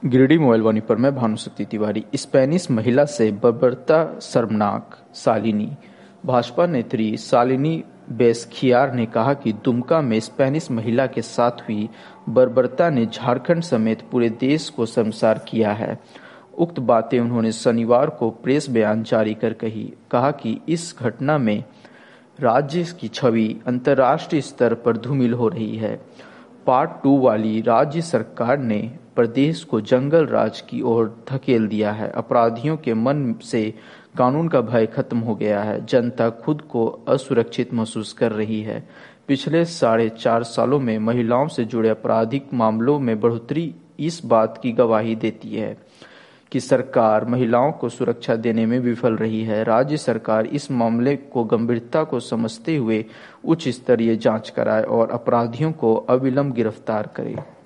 Giridih mobile वाणी पर मैं भानुशक्ति Tiwari. Spanish महिला से बर्बरता शर्मनाक, शालिनी। भाजपा नेत्री शालिनी बेस्खियार ने कहा कि दुमका में स्पेनिश महिला के साथ हुई बर्बरता ने झारखंड समेत पूरे देश को शर्मसार किया है। उक्त बातें उन्होंने शनिवार को प्रेस बयान जारी कर कहा कि इस घटना में राज्य की छवि अंतर्राष्ट्रीय स्तर पर धूमिल हो रही है। पार्ट 2 वाली राज्य सरकार ने प्रदेश को जंगल राज की ओर धकेल दिया है। अपराधियों के मन से कानून का भय खत्म हो गया है। जनता खुद को असुरक्षित महसूस कर रही है। पिछले 4.5 सालों में महिलाओं से जुड़े आपराधिक मामलों में बढ़ोतरी इस बात की गवाही देती है कि सरकार महिलाओं को सुरक्षा देने में विफल रही है। राज्य सरकार इस मामले को गंभीरता को समझते हुए उच्च स्तरीय जांच कराए और अपराधियों को अविलंब गिरफ्तार करे।